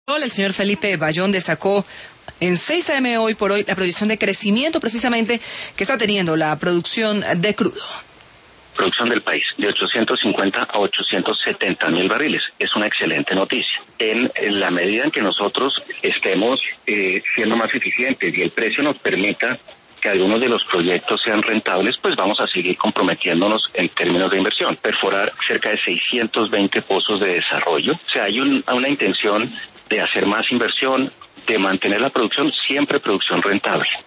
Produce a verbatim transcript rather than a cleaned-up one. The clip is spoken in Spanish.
El señor Felipe Bayón destacó en seis a eme hoy por hoy la proyección de crecimiento precisamente que está teniendo la producción de crudo. Producción del país de ochocientos cincuenta a ochocientos setenta mil barriles. Es una excelente noticia. En, en la medida en que nosotros estemos eh, siendo más eficientes y el precio nos permita que algunos de los proyectos sean rentables, pues vamos a seguir comprometiéndonos en términos de inversión. Perforar cerca de seiscientos veinte pozos de desarrollo. O sea, hay un, una intención de hacer más inversión, de mantener la producción, siempre producción rentable.